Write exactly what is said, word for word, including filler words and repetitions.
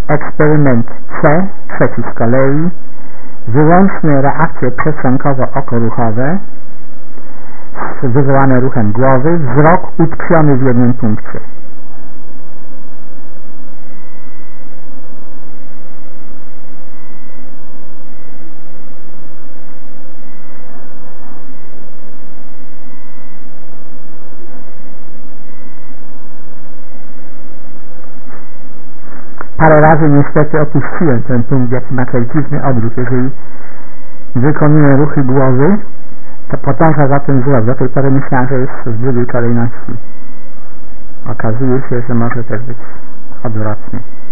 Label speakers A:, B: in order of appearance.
A: Eksperyment C, trzeci z kolei, wyłącznie reakcje przestrzenkowo-okoruchowe wywołane ruchem głowy, wzrok utkwiony w jednym punkcie. Parę razy niestety opuściłem ten punkt, jaki ma tutaj dziwny odruch. Jeżeli wykonuję ruchy głowy, to podąża za tym wzrok. Do tej pory myślałem, że jest w drugiej kolejności. Okazuje się, że może też być odwrotnie.